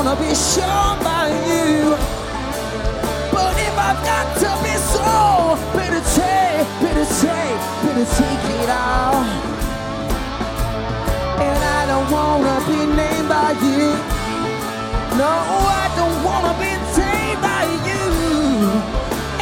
wanna be shown by you. But if I've got to be so, better take it all. And I don't wanna be named by you. No, I don't wanna be